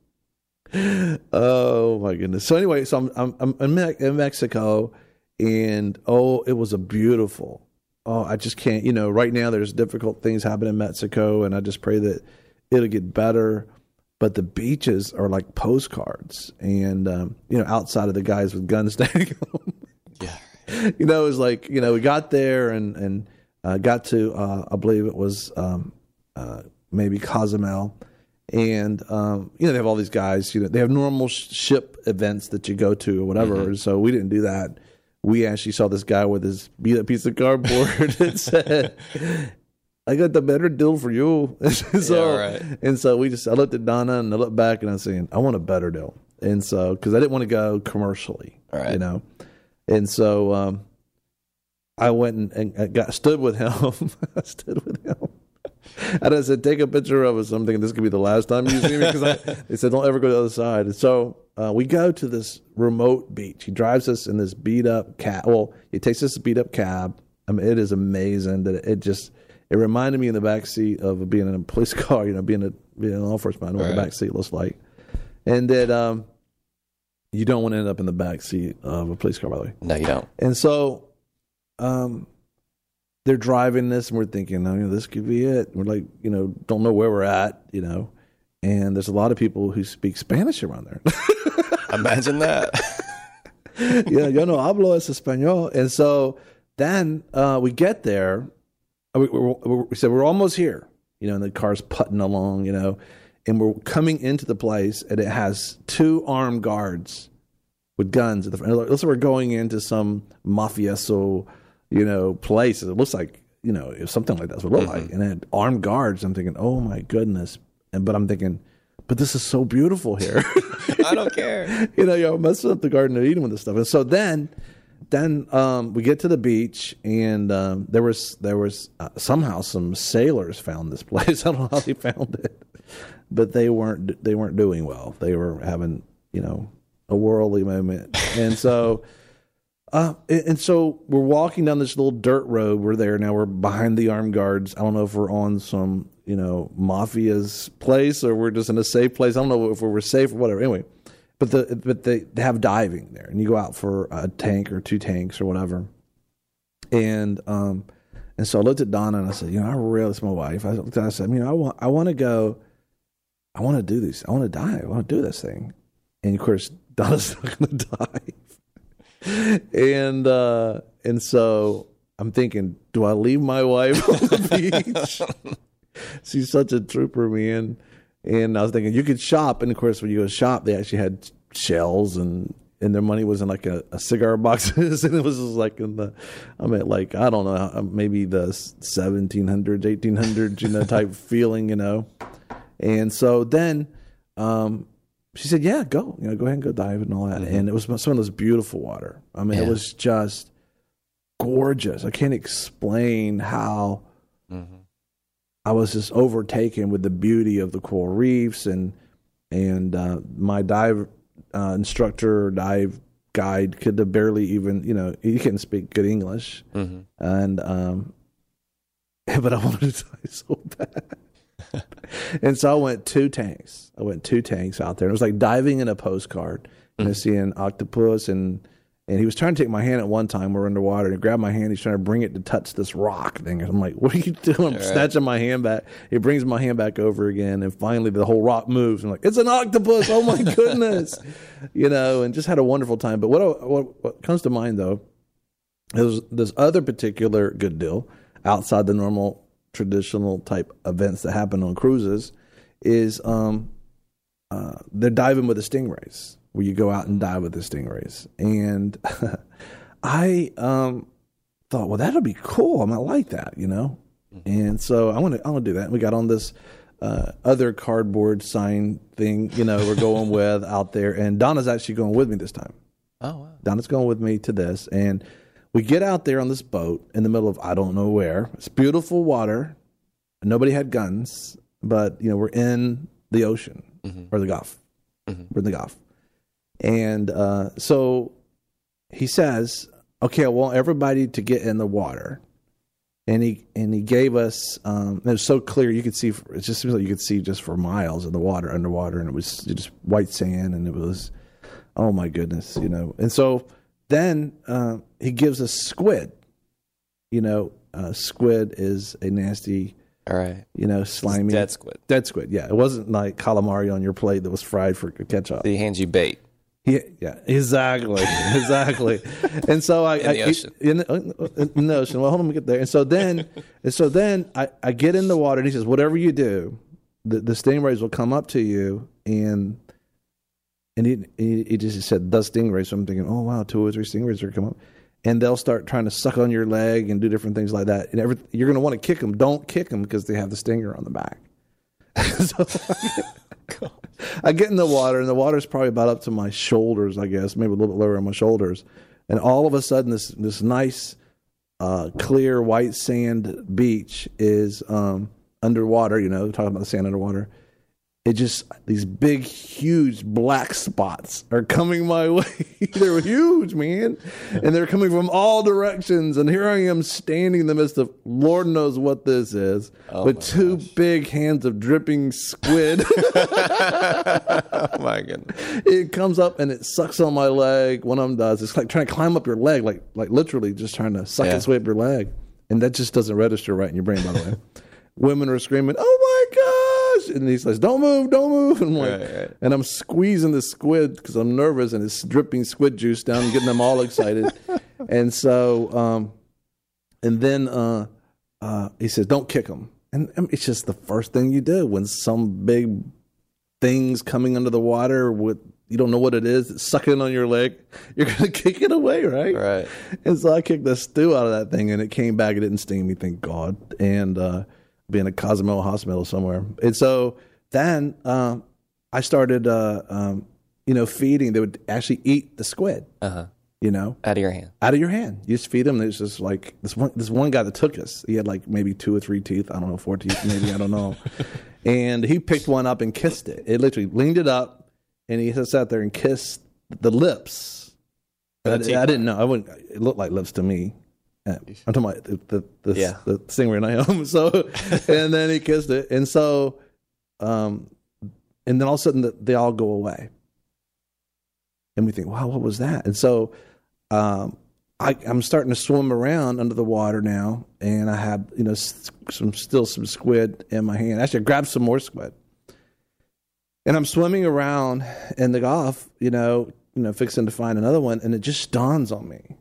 right. Oh my goodness. So anyway, so I'm I'm, I'm in Mexico, and oh, it was a beautiful. Oh, I just can't. You know, right now there's difficult things happening in Mexico, and I just pray that it'll get better. But the beaches are like postcards, and um, you know, outside of the guys with guns standing on them. Yeah. You know, it was like, you know, we got there and and uh, got to uh, I believe it was um, uh, maybe Cozumel, and um, you know, they have all these guys. You know, they have normal sh- ship events that you go to or whatever. Mm-hmm. So we didn't do that. We actually saw this guy with his beat up piece of cardboard that said, I got the better deal for you. so, yeah, right. And so we just, I looked at Donna and I looked back and I was saying, I want a better deal. And so, because I didn't want to go commercially, right. you know. And so um, I went and, and got stood with him. I stood with him. And I said, take a picture of us. I'm thinking this could be the last time you see me, because they said, don't ever go to the other side. And so uh, we go to this remote beach. He drives us in this beat up cab. Well, he takes us a beat up cab. I mean, it is amazing that it just, it reminded me in the back seat of being in a police car, you know, being a, being an law enforcement, what right. the back seat looks like. And that um, you don't want to end up in the back seat of a police car, by the way. No, you don't. And so um, they're driving this, and we're thinking, oh, you know, this could be it. We're like, you know, don't know where we're at, you know. And there's a lot of people who speak Spanish around there. Imagine that. Yeah, yo no hablo es español. And so then uh, we get there. We, we, we said, we're almost here, you know, and the car's putting along, you know, and we're coming into the place, and it has two armed guards with guns at the front. It looks like we're going into some mafioso, you know, place. It looks like, you know, something like that's what it looked mm-hmm. like. And it had armed guards. I'm thinking, oh my goodness. And but I'm thinking, but this is so beautiful here. I don't care. You know, you're messing up the Garden of Eden with this stuff. And so then Then um, we get to the beach, and um, there was there was uh, somehow some sailors found this place. I don't know how they found it, but they weren't they weren't doing well. They were having, you know, a worldly moment, and so uh, and so we're walking down this little dirt road. We're there now. We're behind the armed guards. I don't know if we're on some, you know, mafia's place, or we're just in a safe place. I don't know if we were safe or whatever. Anyway. But the but they, they have diving there, and you go out for a tank or two tanks or whatever, and um And so I looked at Donna and I said, you know, I really, it's my wife. I, I said, you know, I want, I want to go, I want to do this. I want to dive. I want to do this thing. And of course, Donna's not going to dive. and, uh, and so I'm thinking, do I leave my wife on the beach? She's such a trooper, man. And I was thinking, you could shop. And of course, when you go shop, they actually had shells and, and their money was in like a, a cigar boxes. And it was just like in the, I mean, like, I don't know, maybe the seventeen hundreds, eighteen hundreds, you know, type feeling, you know. And so then um, she said, yeah, go, you know, go ahead and go dive and all that. Mm-hmm. And it was some of this beautiful water. I mean, yeah. It was just gorgeous. I can't explain how mm-hmm. I was just overtaken with the beauty of the coral reefs, and and uh, my dive uh, instructor or dive guide could have barely even, you know, he couldn't speak good English, mm-hmm. and um, but I wanted to dive so bad, and so I went two tanks. I went two tanks out there. It was like diving in a postcard, mm-hmm. and seeing octopus and. And he was trying to take my hand at one time. We're underwater. And he grabbed my hand. He's trying to bring it to touch this rock thing. And I'm like, what are you doing? I'm right. snatching my hand back. He brings my hand back over again. And finally, the whole rock moves. I'm like, it's an octopus. Oh, my goodness. You know, and just had a wonderful time. But what, what, what comes to mind, though, is this other particular good deal outside the normal traditional type events that happen on cruises is um, uh, they're diving with the stingrays. Where you go out and dive with the stingrays. And I um, thought, well, that'll be cool. I might like that, you know? Mm-hmm. And so I want to I want to do that. And we got on this uh, other cardboard sign thing, you know, we're going with out there. And Donna's actually going with me this time. Oh, wow. Donna's going with me to this. And we get out there on this boat in the middle of I don't know where. It's beautiful water. Nobody had guns. But, you know, we're in the ocean mm-hmm. or the Gulf. Mm-hmm. We're in the Gulf. And uh, so he says, okay, I want everybody to get in the water. And he and he gave us, um, it was so clear, you could see, it just seems like you could see just for miles in the water, underwater, and it was just white sand, and it was, oh my goodness, you know. And so then uh, he gives us squid. You know, uh, squid is a nasty, all right, you know, slimy. Dead squid. Dead squid, yeah. It wasn't like calamari on your plate that was fried for ketchup. He hands you bait. Yeah, yeah, exactly, exactly. And so I, in the I ocean. In the, in the ocean. Well, hold on, let me get there. And so then, and so then I, I get in the water, and he says, "Whatever you do, the, the stingrays will come up to you." And and he, he he just said the stingrays. So I'm thinking, oh wow, two or three stingrays are coming up, and they'll start trying to suck on your leg and do different things like that. And every, you're going to want to kick them. Don't kick them because they have the stinger on the back. so I get in the water, and the water's probably about up to my shoulders, I guess, maybe a little bit lower on my shoulders. And all of a sudden, this this nice, uh, clear white sand beach is um, underwater. You know, talking about the sand underwater. It just, these big, huge black spots are coming my way. They're huge, man. And they're coming from all directions. And here I am standing in the midst of Lord knows what this is, oh with two gosh. big hands of dripping squid. Oh, my goodness. It comes up and it sucks on my leg. One of them does. It's like trying to climb up your leg, like like literally just trying to suck yeah. its way up your leg. And that just doesn't register right in your brain, by the way. Women are screaming, oh, my God. And he says, don't move, don't move. And I'm, like, right, right. And I'm squeezing the squid because I'm nervous, and it's dripping squid juice down and getting them all excited. And so, um, and then uh, uh, he says, don't kick them. And I mean, it's just the first thing you do when some big thing's coming under the water with, you don't know what it is, it's sucking on your leg. You're going to kick it away, right? Right. And so I kicked the stew out of that thing, and it came back. It didn't sting me, thank God. And, uh, be in a Cozumel hospital somewhere. And so then um, I started, uh, um, you know, feeding. They would actually eat the squid, uh-huh. you know. Out of your hand. Out of your hand. You just feed them. There's just like this one This one guy that took us. He had like maybe two or three teeth. I don't know, four teeth maybe. I don't know. And he picked one up and kissed it. It literally leaned it up, and he just sat there and kissed the lips. I, I didn't know. I wouldn't. It looked like lips to me. I'm talking about the the, the, yeah. the stingray and I am. So, and then he kissed it, and so, um, and then all of a sudden the, they all go away, and we think, wow, what was that? And so, um, I, I'm starting to swim around under the water now, and I have, you know, some still some squid in my hand. Actually, I grabbed some more squid, and I'm swimming around in the Gulf, you know, you know, fixing to find another one, and it just dawns on me.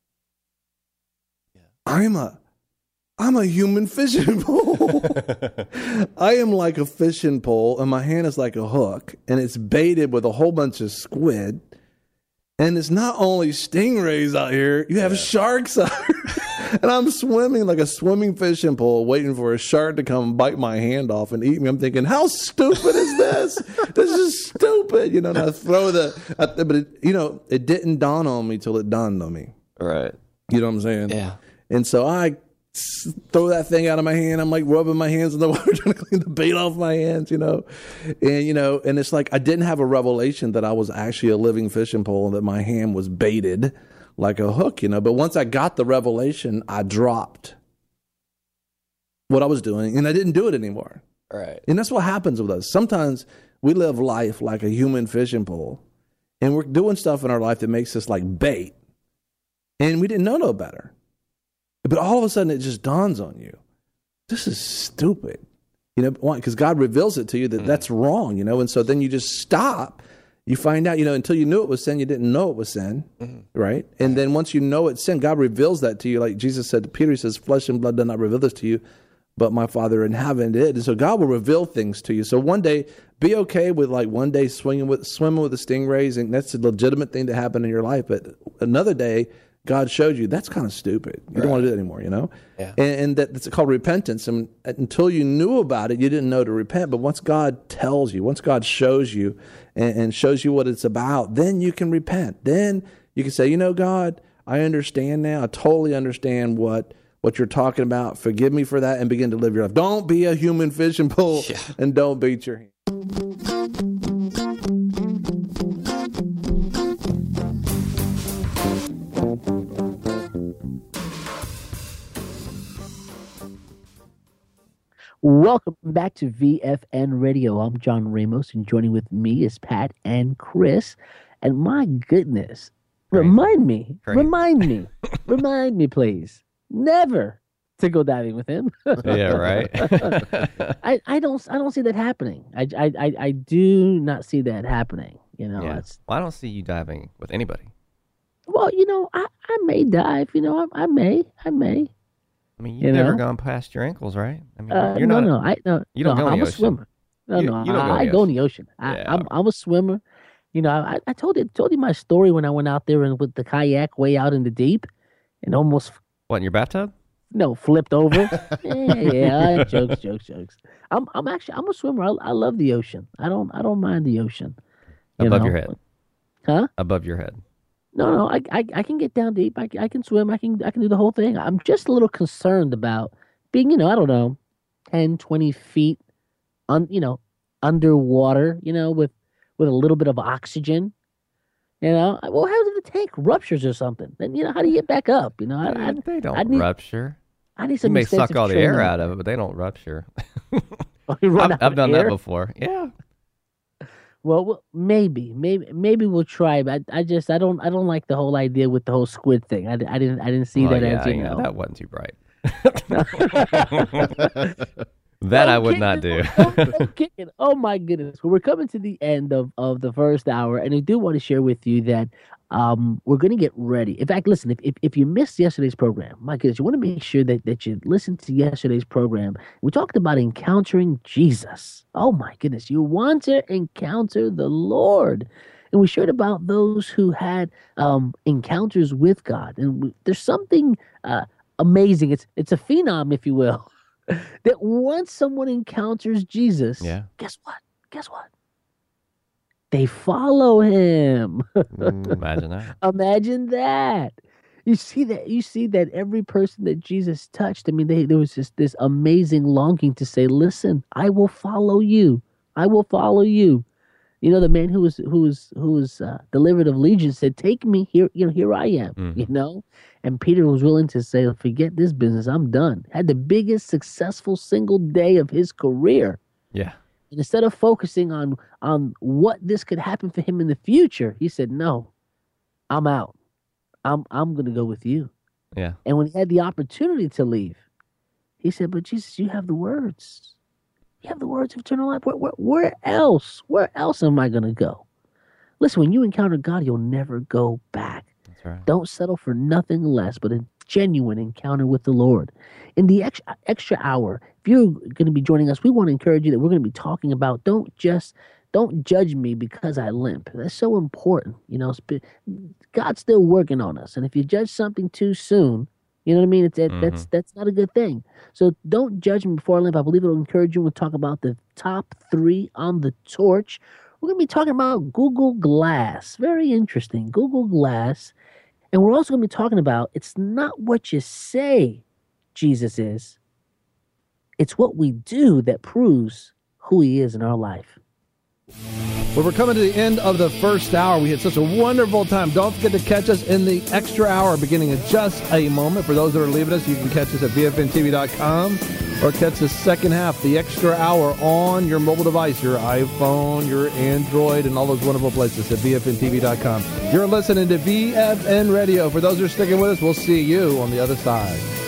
Yeah. I'm a, I'm a human fishing pole. I am like a fishing pole, and my hand is like a hook, and it's baited with a whole bunch of squid. And it's not only stingrays out here, you have yeah. sharks out here. And I'm swimming like a swimming fishing pole, waiting for a shark to come bite my hand off and eat me. I'm thinking, how stupid is this? This is stupid. You know, and I throw the, I, but it, you know, it didn't dawn on me till it dawned on me. Right. You know what I'm saying? Yeah. And so I throw that thing out of my hand. I'm like rubbing my hands in the water, trying to clean the bait off my hands, you know. And, you know, and it's like I didn't have a revelation that I was actually a living fishing pole and that my hand was baited like a hook, you know. But once I got the revelation, I dropped what I was doing and I didn't do it anymore. Right. And that's what happens with us. Sometimes we live life like a human fishing pole and we're doing stuff in our life that makes us like bait. And we didn't know no better. But all of a sudden, it just dawns on you. This is stupid. You know, because God reveals it to you that mm-hmm. that's wrong, you know. And so then you just stop. You find out, you know, until you knew it was sin, you didn't know it was sin, mm-hmm. right? And then once you know it's sin, God reveals that to you. Like Jesus said to Peter, he says, flesh and blood did not reveal this to you, but my Father in heaven did. And so God will reveal things to you. So one day, be okay with like one day swinging with, swimming with the stingrays, and that's a legitimate thing to happen in your life. But another day, God showed you that's kind of stupid. You right. don't want to do that anymore, you know? Yeah. And, and that, that's called repentance. And until you knew about it, you didn't know to repent. But once God tells you, once God shows you and, and shows you what it's about, then you can repent. Then you can say, you know, God, I understand now. I totally understand what, what you're talking about. Forgive me for that and begin to live your life. Don't be a human fishing pole yeah. and don't beat your hand. Welcome back to V F N Radio. I'm John Ramos, and joining with me is Pat and Chris. And my goodness, Crazy. remind me, Crazy. remind me, remind me, please, never to go diving with him. Yeah, right. I, I don't I don't see that happening. I, I, I, I do not see that happening. You know, yeah. it's, well, I don't see you diving with anybody. Well, you know, I, I may dive. You know, I, I may, I may. I mean, you've you never know? gone past your ankles, right? I mean, uh, you're no, not. no, I no. You don't no, go in I'm the a ocean. swimmer. No, you, no, you don't I, go in I the go in the ocean. I, yeah. I'm I'm a swimmer. You know, I, I told you told you my story when I went out there and with the kayak way out in the deep, and almost what in your bathtub? No, flipped over. yeah, yeah, jokes, jokes, jokes. I'm I'm actually I'm a swimmer. I, I love the ocean. I don't I don't mind the ocean. You Above know? your head. Huh? Above your head. No, no, I, I I can get down deep. I, I can swim. I can I can do the whole thing. I'm just a little concerned about being, you know, I don't know, ten, twenty feet, un, you know, underwater, you know, with, with a little bit of oxygen. You know, well, how if the tank ruptures or something? Then, you know, how do you get back up? You know, I, I, they don't I need, rupture. I need some. You may suck all the air training. out of it, but they don't rupture. Oh, you run I've, out I've of done air? that before. Yeah. Well, well, maybe, maybe, maybe we'll try. But I, I just, I don't, I don't like the whole idea with the whole squid thing. I, I didn't, I didn't see well, that yeah, as you yeah, know. that wasn't too bright. That I'm I would kicking, not do. I'm, I'm kicking. Oh my goodness! Well, we're coming to the end of, of the first hour, and I do want to share with you that um, we're going to get ready. In fact, listen, if, if if you missed yesterday's program, my goodness, you want to make sure that, that you listen to yesterday's program. We talked about encountering Jesus. Oh my goodness, you want to encounter the Lord. And we shared about those who had um, encounters with God. And we, there's something uh, amazing. It's it's a phenom, if you will, that once someone encounters Jesus, yeah. guess what? Guess what? They follow him. Mm, imagine that. Imagine that. You see that. You see that every person that Jesus touched. I mean, they, there was just this amazing longing to say, "Listen, I will follow you. I will follow you." You know, the man who was who was who was uh, delivered of legion said, "Take me here. You know, here I am." Mm. You know, and Peter was willing to say, "Forget this business. I'm done." Had the biggest successful single day of his career. Yeah. And instead of focusing on on what this could happen for him in the future, he said, "No, I'm out. I'm I'm going to go with you. Yeah. And when he had the opportunity to leave, he said, but Jesus, you have the words. You have the words of eternal life. Where, where, where else? Where else am I going to go? Listen, when you encounter God, you'll never go back. That's right. Don't settle for nothing less but a genuine encounter with the Lord. In the extra, extra hour, if you're going to be joining us, we want to encourage you that we're going to be talking about don't just, don't judge me because I limp. That's so important. You know, God's still working on us. And if you judge something too soon, you know what I mean? It's that, mm-hmm. That's that's not a good thing. So don't judge me before I limp. I believe it'll encourage you. We'll talk about the top three on the torch. We're going to be talking about Google Glass. Very interesting. Google Glass. And we're also going to be talking about it's not what you say Jesus is. It's what we do that proves who he is in our life. Well, we're coming to the end of the first hour. We had such a wonderful time. Don't forget to catch us in the extra hour beginning in just a moment. For those that are leaving us, you can catch us at V F N T V dot com or catch the second half, the extra hour, on your mobile device, your iPhone, your Android, and all those wonderful places at V F N T V dot com. You're listening to V F N Radio. For those who are sticking with us, we'll see you on the other side.